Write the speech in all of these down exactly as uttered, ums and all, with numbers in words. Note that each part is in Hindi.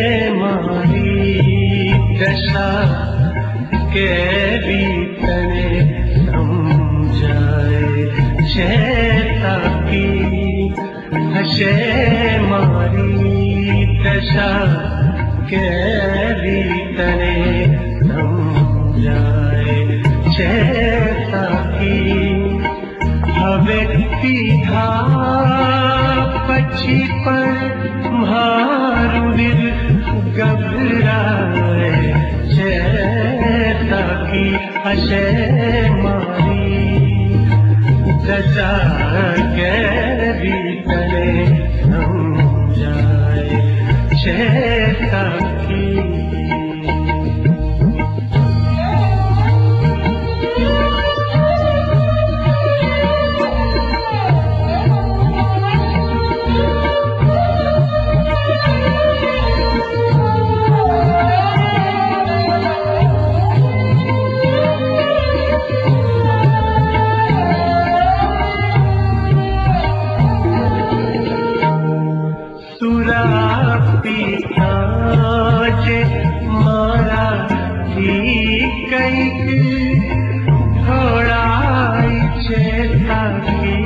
मारी दशा केवी तने समझाए चेता की हशे मारी दशा केवी तने समझाए चेता की हवे पीठा पछी पर मारू दिल घबराए चेता की हशे मारी दशा केवी तने समझाए चेता की पीता जे मारा ही कैक थोड़ा चेता की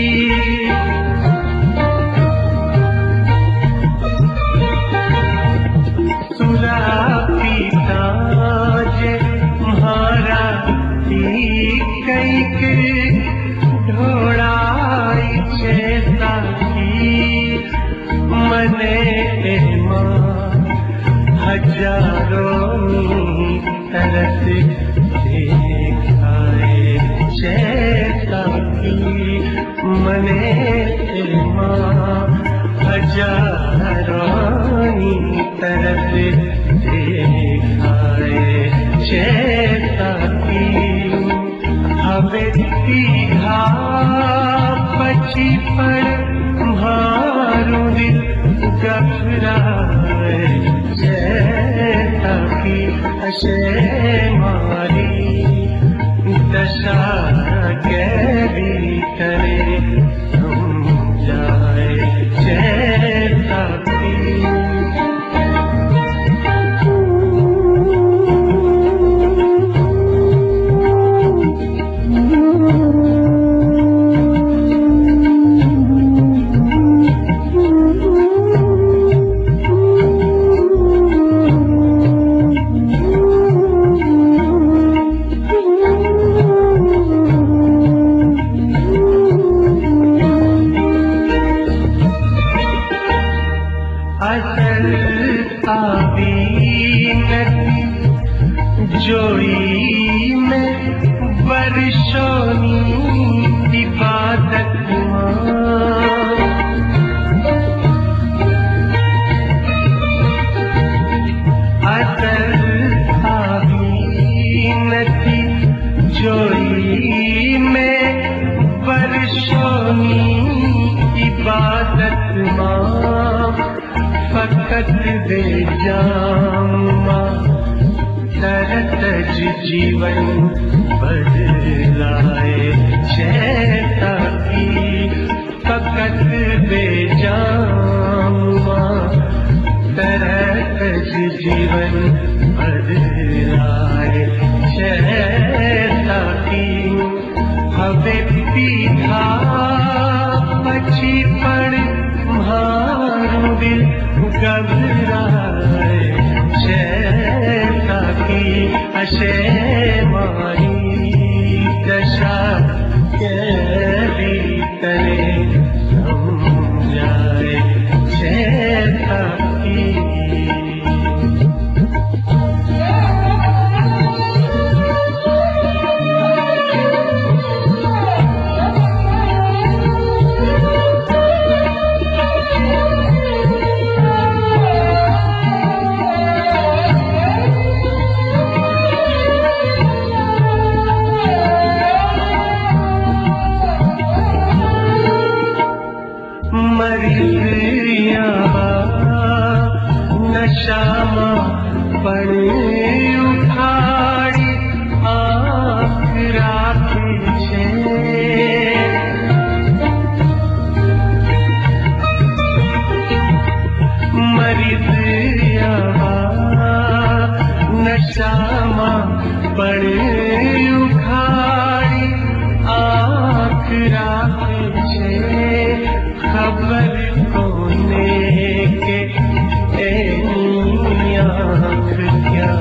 सुरा पीता जे मारा ही कैक थोड़ा चेता की मने हजारों तरस देखाए चेता की मने हजारों तरस देखाए चेता की हवे सीधा पछी पर मारू दिल घबराए चेता की हशे मारी दशा केवी तने समझाए चेता की जोड़ी में वर्षों इबादत असल नती जोड़ी में वर्षों इबादत फकत दे जामा तरत जीवन बदलाए चेता की फकत बेजामा तरत जीवन बदलाए चेता की हवे पीठा पछी पर मारू दिल घबराए चेता की हशे मारी दशा केवी तने समझाए चेता की नशामा पण उठाड़ी आँख राखी छे मरी दिया श्यामा पड़ उखाड़ी आँख राखे छे खबर कोने के एनी आँख क्या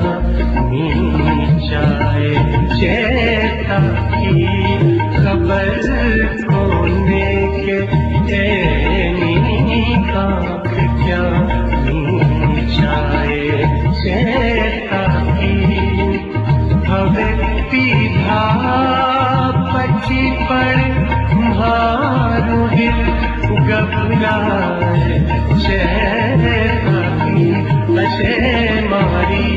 नीचाए चेता की खबर कोने के एनी आँख क्या नीचाए चेता की हवे पीधा पची पड़ मारू दिल घबराए चेता की बसे मारी